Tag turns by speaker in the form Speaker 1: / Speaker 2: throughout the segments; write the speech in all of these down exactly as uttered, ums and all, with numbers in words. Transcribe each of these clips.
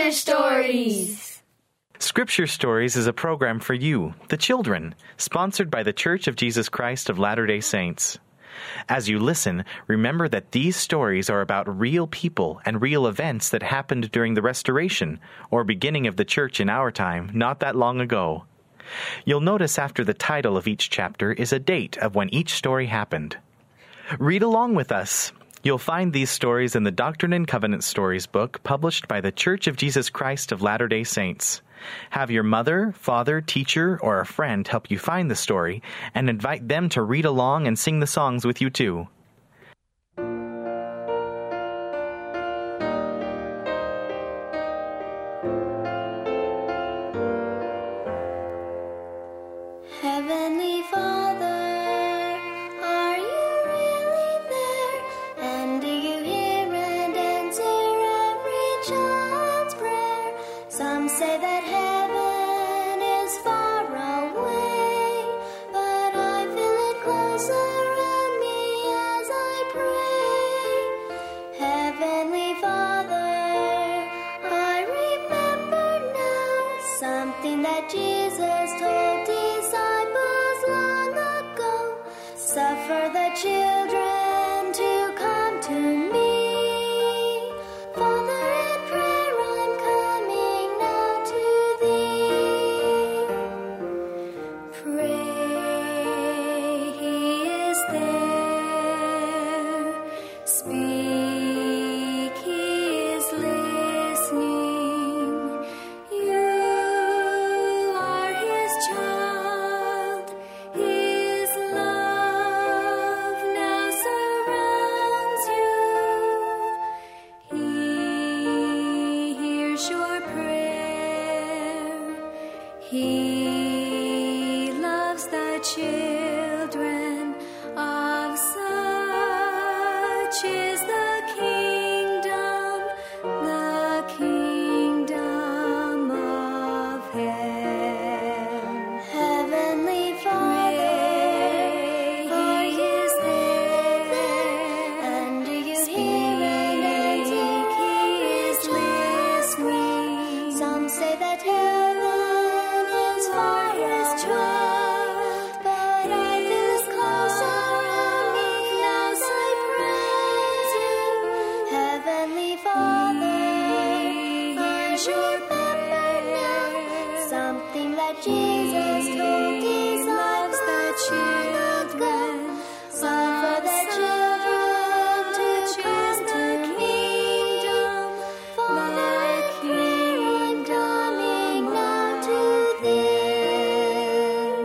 Speaker 1: Scripture Stories.
Speaker 2: Scripture Stories is a program for you, the children, sponsored by the Church of Jesus Christ of Latter-day Saints. As you listen, remember that these stories are about real people and real events that happened during the Restoration, or beginning of the Church in our time, not that long ago. You'll notice after the title of each chapter is a date of when each story happened. Read along with us. You'll find these stories in the Doctrine and Covenants Stories book published by the Church of Jesus Christ of Latter-day Saints. Have your mother, father, teacher, or a friend help you find the story and invite them to read along and sing the songs with you too.
Speaker 3: Heavenly Father, are you really there? And do you hear and answer every child's prayer? Some say that heaven is far away, but I feel it close around me as I pray. Heavenly Father, I remember now something that Jesus told disciples long ago. Suffer the children to come to me. Father, in prayer I'm coming now to thee. Pray, he is there. Speak, he is listening. You are his child. His love now surrounds you. He hears your prayer. He loves the children. Of such is the kingdom, the kingdom of heaven. Heavenly Father, he is there, and do you hear and answer? He is listening. Some say that heaven is far his child, but I feel as close around me as I praise you. Heavenly Father, I remember now something that Jesus told disciples long ago. Suffer the children to come to kingdom. Father, in prayer I'm coming now to thee.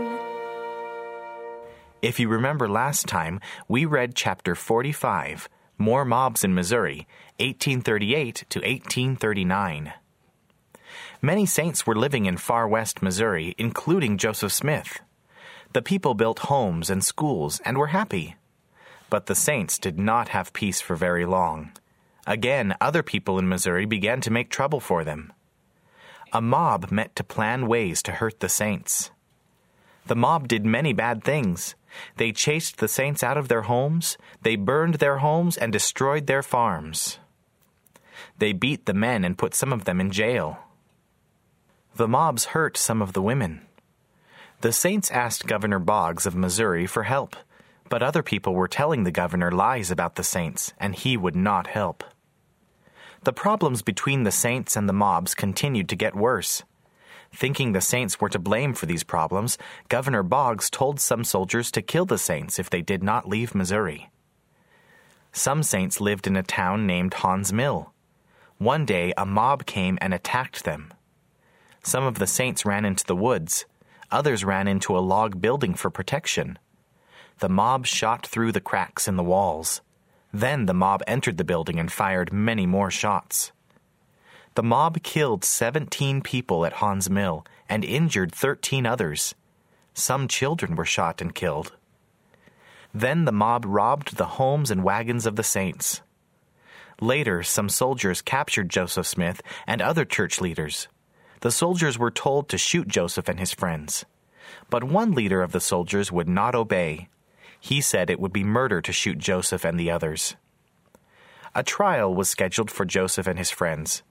Speaker 2: If you remember last time, we read chapter forty-five, More Mobs in Missouri, eighteen thirty-eight to eighteen thirty-nine. Many saints were living in far west Missouri, including Joseph Smith. The people built homes and schools and were happy. But the saints did not have peace for very long. Again, other people in Missouri began to make trouble for them. A mob met to plan ways to hurt the saints. The mob did many bad things. They chased the saints out of their homes, they burned their homes and destroyed their farms. They beat the men and put some of them in jail. The mobs hurt some of the women. The saints asked Governor Boggs of Missouri for help, but other people were telling the governor lies about the saints, and he would not help. The problems between the saints and the mobs continued to get worse. Thinking the saints were to blame for these problems, Governor Boggs told some soldiers to kill the saints if they did not leave Missouri. Some saints lived in a town named Haun's Mill. One day, a mob came and attacked them. Some of the saints ran into the woods. Others ran into a log building for protection. The mob shot through the cracks in the walls. Then the mob entered the building and fired many more shots. The mob killed seventeen people at Haun's Mill and injured thirteen others. Some children were shot and killed. Then the mob robbed the homes and wagons of the saints. Later, some soldiers captured Joseph Smith and other church leaders. The soldiers were told to shoot Joseph and his friends. But one leader of the soldiers would not obey. He said it would be murder to shoot Joseph and the others. A trial was scheduled for Joseph and his friends.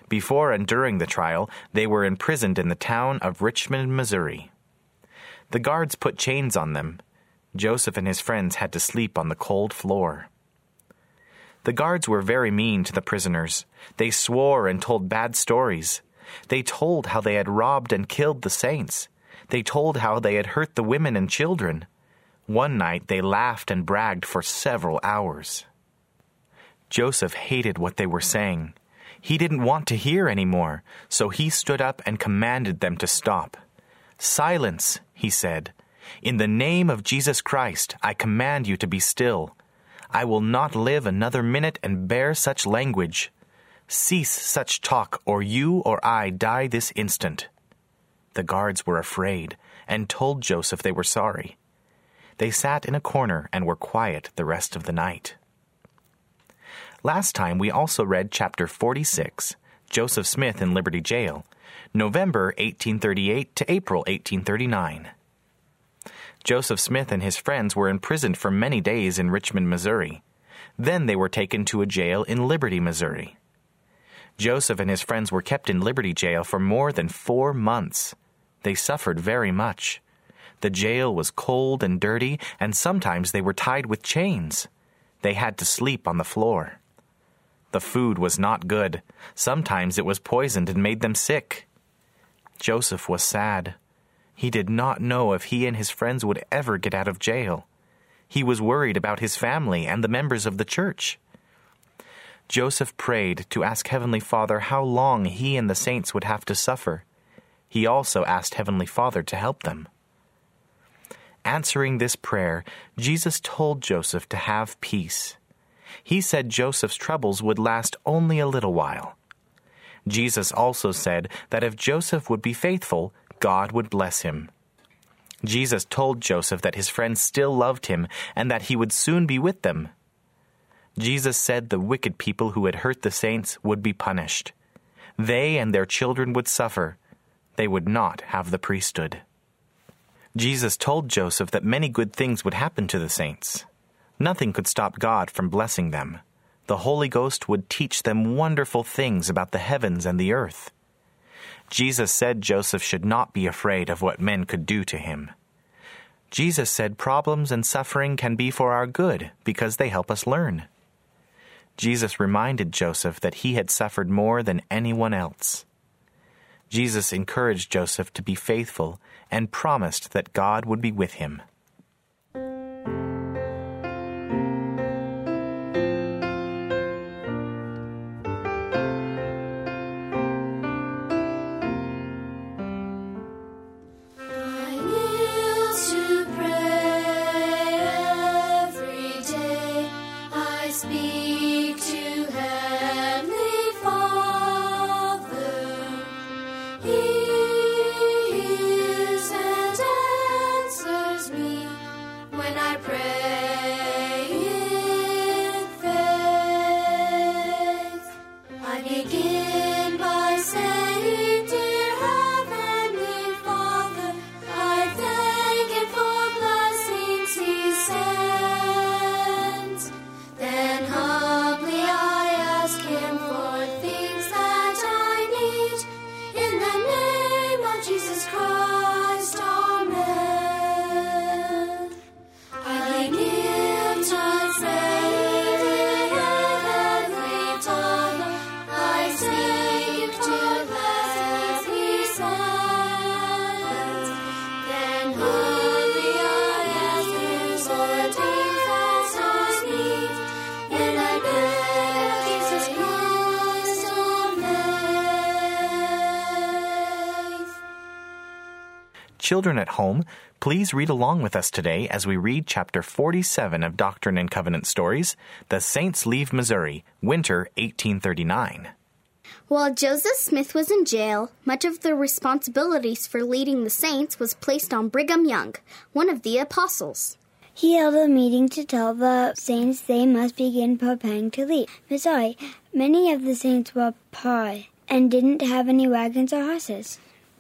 Speaker 2: Before and during the trial, they were imprisoned in the town of Richmond, Missouri. The guards put chains on them. Joseph and his friends had to sleep on the cold floor. The guards were very mean to the prisoners. They swore and told bad stories. They told how they had robbed and killed the saints. They told how they had hurt the women and children. One night they laughed and bragged for several hours. Joseph hated what they were saying. He didn't want to hear any more, so he stood up and commanded them to stop. "Silence," he said. "In the name of Jesus Christ, I command you to be still. I will not live another minute and bear such language. Cease such talk, or you or I die this instant." The guards were afraid and told Joseph they were sorry. They sat in a corner and were quiet the rest of the night. Last time we also read chapter forty-six, Joseph Smith in Liberty Jail, November eighteen thirty-eight to April eighteen thirty-nine. Joseph Smith and his friends were imprisoned for many days in Richmond, Missouri. Then they were taken to a jail in Liberty, Missouri. Joseph and his friends were kept in Liberty Jail for more than four months. They suffered very much. The jail was cold and dirty, and sometimes they were tied with chains. They had to sleep on the floor. The food was not good. Sometimes it was poisoned and made them sick. Joseph was sad. He did not know if he and his friends would ever get out of jail. He was worried about his family and the members of the church. Joseph prayed to ask Heavenly Father how long he and the saints would have to suffer. He also asked Heavenly Father to help them. Answering this prayer, Jesus told Joseph to have peace. He said Joseph's troubles would last only a little while. Jesus also said that if Joseph would be faithful, God would bless him. Jesus told Joseph that his friends still loved him and that he would soon be with them. Jesus said the wicked people who had hurt the saints would be punished. They and their children would suffer. They would not have the priesthood. Jesus told Joseph that many good things would happen to the saints. Nothing could stop God from blessing them. The Holy Ghost would teach them wonderful things about the heavens and the earth. Jesus said Joseph should not be afraid of what men could do to him. Jesus said problems and suffering can be for our good because they help us learn. Jesus reminded Joseph that he had suffered more than anyone else. Jesus encouraged Joseph to be faithful and promised that God would be with him. Children at home, please read along with us today as we read chapter forty-seven of Doctrine and Covenant Stories, The Saints Leave Missouri, Winter eighteen thirty-nine.
Speaker 1: While Joseph Smith was in jail, much of the responsibilities for leading the saints was placed on Brigham Young, one of the apostles.
Speaker 4: He held a meeting to tell the saints they must begin preparing to leave Missouri. Many of the saints were poor and didn't have any wagons or horses.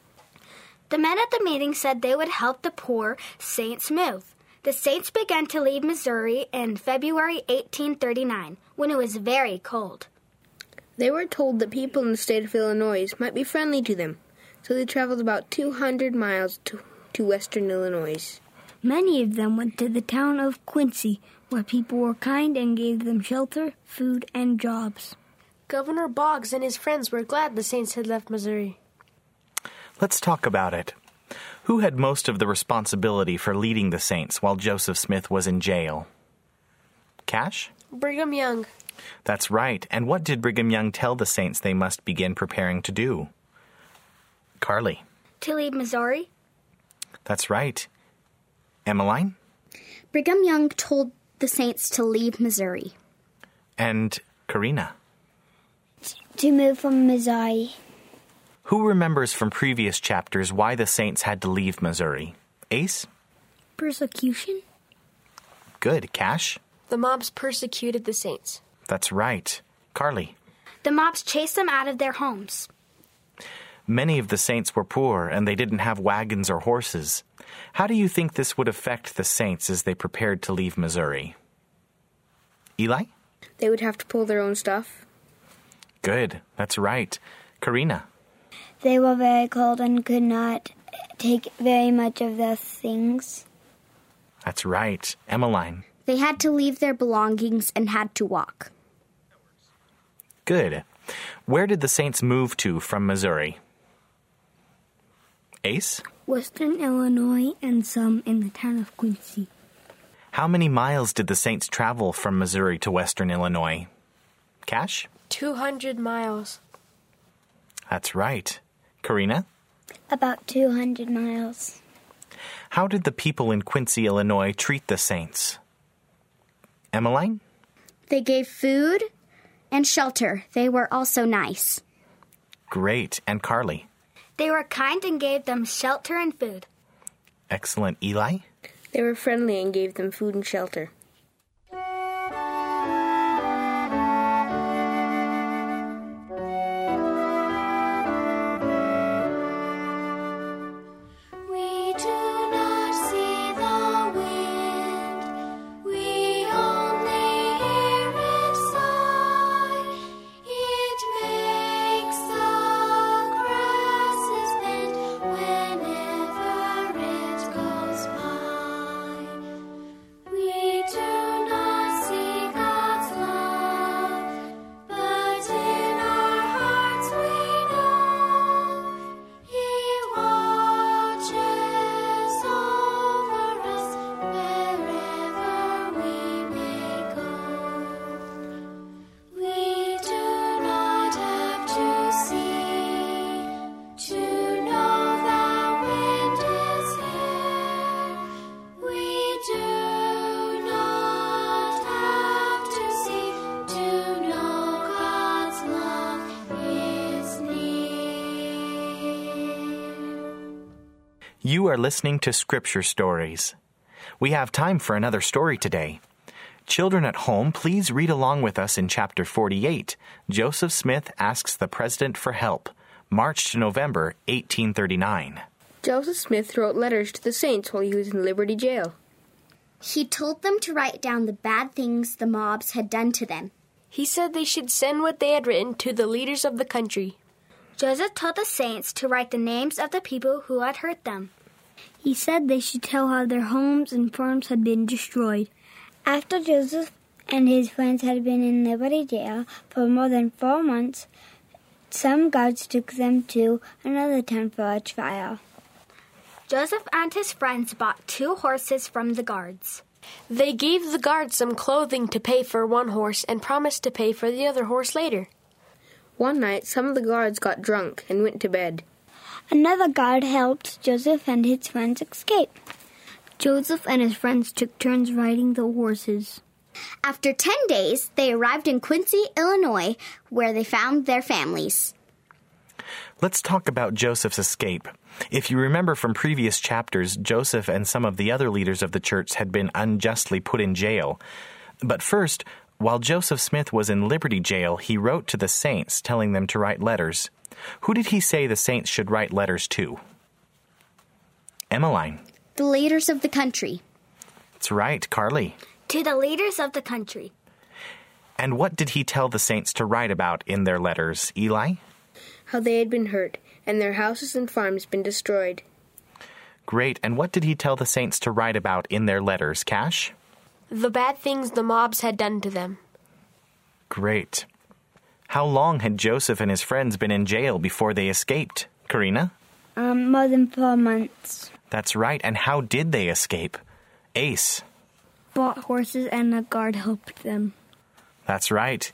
Speaker 1: The men at the meeting said they would help the poor saints move. The saints began to leave Missouri in February eighteen thirty-nine, when it was very cold.
Speaker 5: They were told that people in the state of Illinois might be friendly to them, so they traveled about two hundred miles to, to western Illinois.
Speaker 6: Many of them went to the town of Quincy, where people were kind and gave them shelter, food, and jobs.
Speaker 7: Governor Boggs and his friends were glad the Saints had left Missouri.
Speaker 2: Let's talk about it. Who had most of the responsibility for leading the Saints while Joseph Smith was in jail? Cash?
Speaker 7: Brigham Young.
Speaker 2: That's right. And what did Brigham Young tell the Saints they must begin preparing to do? Carly?
Speaker 1: To leave Missouri?
Speaker 2: That's right. Emmeline?
Speaker 1: Brigham Young told the Saints to leave Missouri.
Speaker 2: And Karina?
Speaker 4: To move from Missouri.
Speaker 2: Who remembers from previous chapters why the Saints had to leave Missouri? Ace?
Speaker 6: Persecution?
Speaker 2: Good. Cash?
Speaker 7: The mobs persecuted the Saints.
Speaker 2: That's right. Carly?
Speaker 1: The mobs chased them out of their homes.
Speaker 2: Many of the Saints were poor, and they didn't have wagons or horses. How do you think this would affect the Saints as they prepared to leave Missouri? Eli?
Speaker 5: They would have to pull their own stuff.
Speaker 2: Good. That's right. Karina?
Speaker 4: They were very cold and could not take very much of their things.
Speaker 2: That's right. Emmeline?
Speaker 1: They had to leave their belongings and had to walk.
Speaker 2: Good. Where did the Saints move to from Missouri? Ace?
Speaker 6: Western Illinois and some in the town of Quincy.
Speaker 2: How many miles did the Saints travel from Missouri to western Illinois? Cash?
Speaker 7: Two hundred miles.
Speaker 2: That's right. Karina?
Speaker 4: About two hundred miles.
Speaker 2: How did the people in Quincy, Illinois treat the Saints? Emmeline?
Speaker 1: They gave food and shelter. They were also nice.
Speaker 2: Great. And Carly?
Speaker 1: They were kind and gave them shelter and food.
Speaker 2: Excellent. Eli?
Speaker 5: They were friendly and gave them food and shelter.
Speaker 3: We do not see the wind, we only hear it sigh. It makes the grasses bend whenever it goes by. We do not see God's love, but in our hearts we know He watches over us wherever we may go. We do not have to see to know the wind is here. We do not have to see to know God's love is near.
Speaker 2: You are listening to Scripture Stories. We have time for another story today. Children at home, please read along with us in chapter forty-eight. Joseph Smith asks the president for help. March to November, eighteen thirty-nine.
Speaker 5: Joseph Smith wrote letters to the Saints while he was in Liberty Jail.
Speaker 1: He told them to write down the bad things the mobs had done to them.
Speaker 7: He said they should send what they had written to the leaders of the country.
Speaker 1: Joseph told the Saints to write the names of the people who had hurt them.
Speaker 6: He said they should tell how their homes and farms had been destroyed.
Speaker 4: After Joseph and his friends had been in Liberty Jail for more than four months, some guards took them to another town for a trial.
Speaker 1: Joseph and his friends bought two horses from the guards.
Speaker 7: They gave the guards some clothing to pay for one horse and promised to pay for the other horse later.
Speaker 5: One night, some of the guards got drunk and went to bed.
Speaker 4: Another guard helped Joseph and his friends escape.
Speaker 6: Joseph and his friends took turns riding the horses.
Speaker 1: After ten days, they arrived in Quincy, Illinois, where they found their families.
Speaker 2: Let's talk about Joseph's escape. If you remember from previous chapters, Joseph and some of the other leaders of the church had been unjustly put in jail. But first, while Joseph Smith was in Liberty Jail, he wrote to the Saints, telling them to write letters. Who did he say the Saints should write letters to? Emmeline.
Speaker 1: The leaders of the country.
Speaker 2: That's right. Carly.
Speaker 1: To the leaders of the country.
Speaker 2: And what did he tell the saints to write about in their letters, Eli?
Speaker 5: How they had been hurt, and their houses and farms been destroyed.
Speaker 2: Great. And what did he tell the saints to write about in their letters, Cash?
Speaker 7: The bad things the mobs had done to them.
Speaker 2: Great. How long had Joseph and his friends been in jail before they escaped, Karina?
Speaker 4: Um, more than four months.
Speaker 2: That's right. And how did they escape? Ace.
Speaker 6: Bought horses and a guard helped them.
Speaker 2: That's right.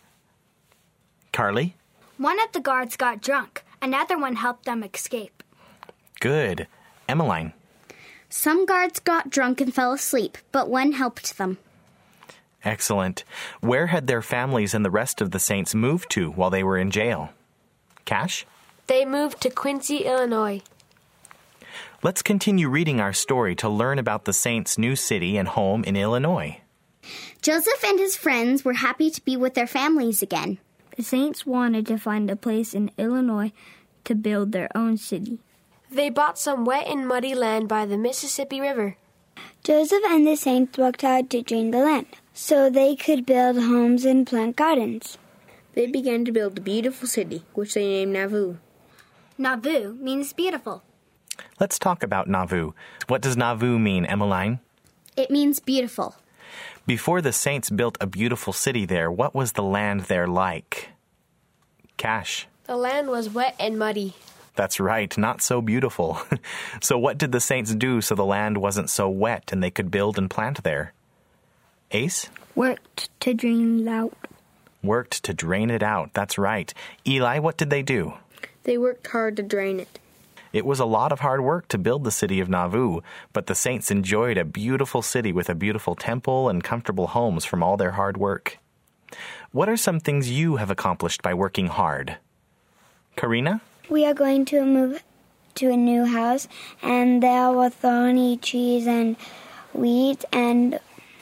Speaker 2: Carly?
Speaker 1: One of the guards got drunk. Another one helped them escape.
Speaker 2: Good. Emmeline?
Speaker 1: Some guards got drunk and fell asleep, but one helped them.
Speaker 2: Excellent. Where had their families and the rest of the saints moved to while they were in jail? Cash?
Speaker 7: They moved to Quincy, Illinois.
Speaker 2: Let's continue reading our story to learn about the saints' new city and home in Illinois.
Speaker 1: Joseph and his friends were happy to be with their families again.
Speaker 6: The saints wanted to find a place in Illinois to build their own city.
Speaker 7: They bought some wet and muddy land by the Mississippi River.
Speaker 4: Joseph and the saints worked hard to drain the land, so they could build homes and plant gardens.
Speaker 5: They began to build a beautiful city, which they named Nauvoo.
Speaker 1: Nauvoo means beautiful.
Speaker 2: Let's talk about Nauvoo. What does Nauvoo mean, Emmeline?
Speaker 1: It means beautiful.
Speaker 2: Before the saints built a beautiful city there, what was the land there like? Cash.
Speaker 7: The land was wet and muddy.
Speaker 2: That's right, not so beautiful. So what did the saints do so the land wasn't so wet and they could build and plant there? Ace?
Speaker 6: Worked to drain it out.
Speaker 2: Worked to drain it out, that's right. Eli, what did they do?
Speaker 5: They worked hard to drain it.
Speaker 2: It was a lot of hard work to build the city of Nauvoo, but the saints enjoyed a beautiful city with a beautiful temple and comfortable homes from all their hard work. What are some things you have accomplished by working hard? Karina?
Speaker 4: We are going to move to a new house, and there were thorny trees and weeds, and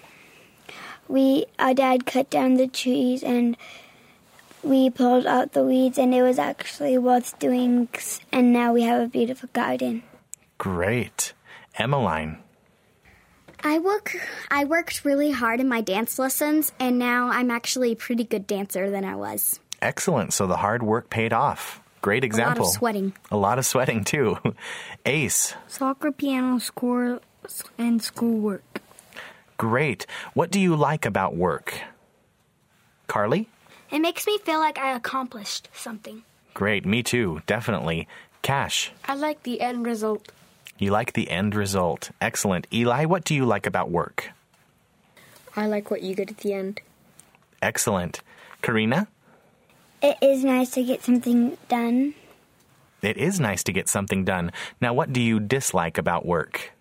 Speaker 4: we, our dad cut down the trees, and we pulled out the weeds, and it was actually worth doing, and now we have a beautiful garden.
Speaker 2: Great. Emmeline?
Speaker 1: I work I worked really hard in my dance lessons, and now I'm actually a pretty good dancer than I was.
Speaker 2: Excellent. So the hard work paid off. Great example.
Speaker 1: A lot of sweating.
Speaker 2: A lot of sweating, too. Ace?
Speaker 6: Soccer, piano, score, and schoolwork.
Speaker 2: Great. What do you like about work? Carly?
Speaker 1: It makes me feel like I accomplished something.
Speaker 2: Great. Me too. Definitely. Cash?
Speaker 7: I like the end result.
Speaker 2: You like the end result. Excellent. Eli, what do you like about work?
Speaker 5: I like what you get at the end.
Speaker 2: Excellent. Karina?
Speaker 4: It is nice to get something done.
Speaker 2: It is nice to get something done. Now, what do you dislike about work?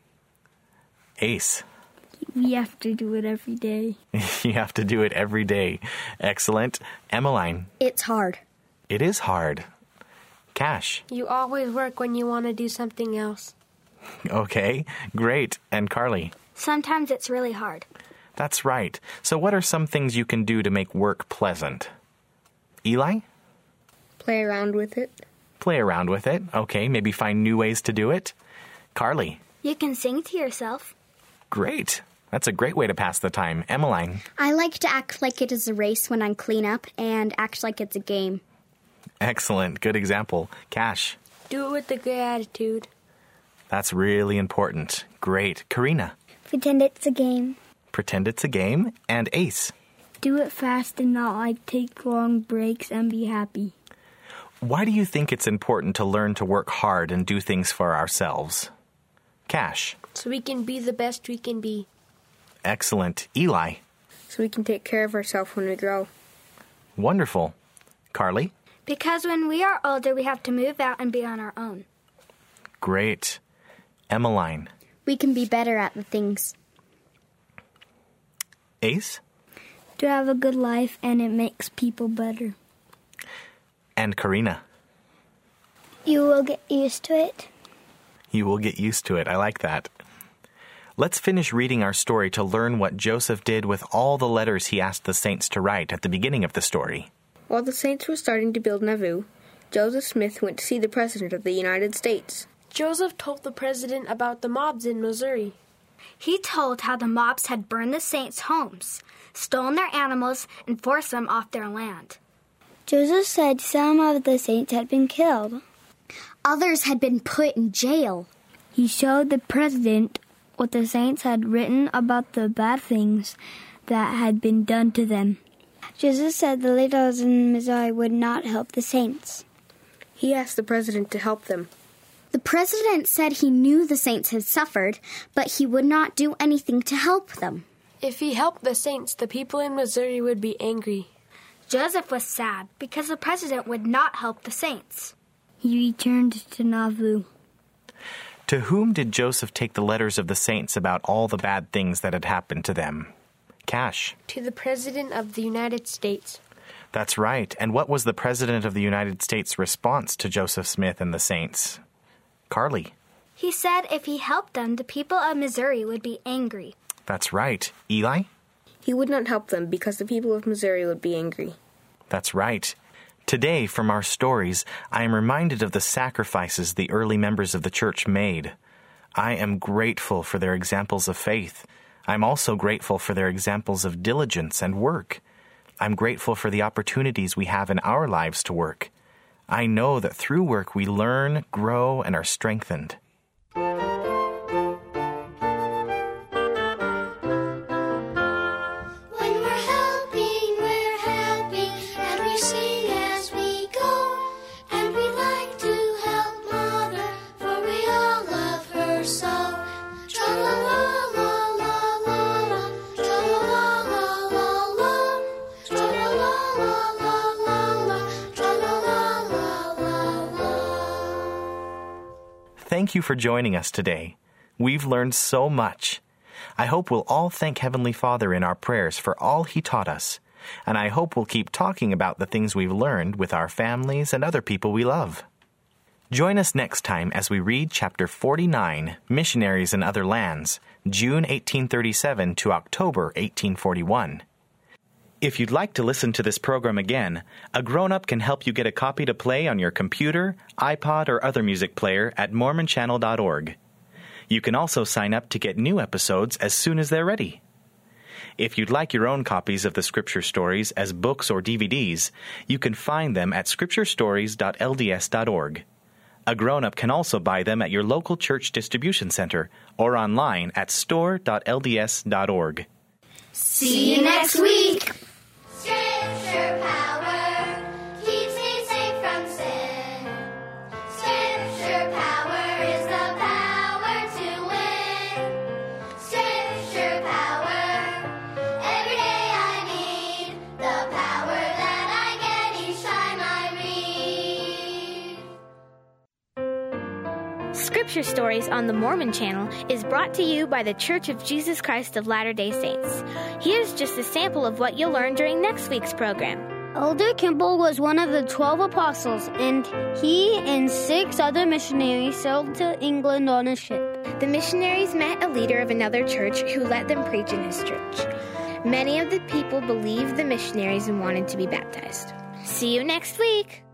Speaker 2: Ace?
Speaker 6: We have to do it every day.
Speaker 2: You have to do it every day. Excellent. Emmeline?
Speaker 1: It's hard.
Speaker 2: It is hard. Cash?
Speaker 7: You always work when you want to do something else.
Speaker 2: Okay, great. And Carly?
Speaker 1: Sometimes it's really hard.
Speaker 2: That's right. So what are some things you can do to make work pleasant? Eli?
Speaker 5: Play around with it.
Speaker 2: Play around with it. Okay, maybe find new ways to do it. Carly?
Speaker 1: You can sing to yourself.
Speaker 2: Great. That's a great way to pass the time. Emmeline?
Speaker 1: I like to act like it is a race when I clean up and act like it's a game.
Speaker 2: Excellent. Good example. Cash?
Speaker 7: Do it with a good attitude.
Speaker 2: That's really important. Great. Karina?
Speaker 4: Pretend it's a game.
Speaker 2: Pretend it's a game. And Ace?
Speaker 6: Do it fast and not like take long breaks and be happy.
Speaker 2: Why do you think it's important to learn to work hard and do things for ourselves? Cash?
Speaker 7: So we can be the best we can be.
Speaker 2: Excellent. Eli?
Speaker 5: So we can take care of ourselves when we grow.
Speaker 2: Wonderful. Carly?
Speaker 1: Because when we are older, we have to move out and be on our own.
Speaker 2: Great. Emmeline?
Speaker 1: We can be better at the things.
Speaker 2: Ace?
Speaker 6: To have a good life, and it makes people better.
Speaker 2: And Karina?
Speaker 4: You will get used to it.
Speaker 2: You will get used to it. I like that. Let's finish reading our story to learn what Joseph did with all the letters he asked the saints to write at the beginning of the story.
Speaker 5: While the saints were starting to build Nauvoo, Joseph Smith went to see the President of the United States.
Speaker 7: Joseph told the president about the mobs in Missouri.
Speaker 8: He told how the mobs had burned the saints' homes, stolen their animals, and forced them off their land.
Speaker 4: Joseph said some of the saints had been killed.
Speaker 1: Others had been put in jail.
Speaker 6: He showed the president what the saints had written about the bad things that had been done to them.
Speaker 4: Joseph said the leaders in Missouri would not help the saints.
Speaker 5: He asked the president to help them.
Speaker 1: The president said he knew the saints had suffered, but he would not do anything to help them.
Speaker 7: If he helped the saints, the people in Missouri would be angry.
Speaker 8: Joseph was sad because the president would not help the saints.
Speaker 6: He returned to Nauvoo.
Speaker 2: To whom did Joseph take the letters of the saints about all the bad things that had happened to them? Cash.
Speaker 7: To the President of the United States.
Speaker 2: That's right. And what was the President of the United States' response to Joseph Smith and the saints? Carly.
Speaker 8: He said if he helped them, the people of Missouri would be angry.
Speaker 2: That's right. Eli?
Speaker 5: He would not help them because the people of Missouri would be angry.
Speaker 2: That's right. Today, from our stories, I am reminded of the sacrifices the early members of the church made. I am grateful for their examples of faith. I'm also grateful for their examples of diligence and work. I'm grateful for the opportunities we have in our lives to work. I know that through work we learn, grow, and are strengthened. Thank you for joining us today. We've learned so much. I hope we'll all thank Heavenly Father in our prayers for all He taught us, and I hope we'll keep talking about the things we've learned with our families and other people we love. Join us next time as we read Chapter forty-nine, Missionaries in Other Lands, June eighteen thirty-seven to October eighteen forty-one. If you'd like to listen to this program again, a grown-up can help you get a copy to play on your computer, iPod, or other music player at mormon channel dot org. You can also sign up to get new episodes as soon as they're ready. If you'd like your own copies of the Scripture Stories as books or D V Ds, you can find them at scripture stories dot l d s dot org. A grown-up can also buy them at your local church distribution center or online at store dot l d s dot org.
Speaker 1: See you next week!
Speaker 3: Scripture power keeps me safe from sin. Scripture power is the power to win. Scripture power, every day I need the power that I get each time I read.
Speaker 9: Scripture Stories on the Mormon Channel is brought to you by the Church of Jesus Christ of Latter-day Saints. Here's just a sample of what you'll learn during next week's program.
Speaker 6: Elder Kimball was one of the twelve apostles, and he and six other missionaries sailed to England on a ship.
Speaker 9: The missionaries met a leader of another church who let them preach in his church. Many of the people believed the missionaries and wanted to be baptized. See you next week!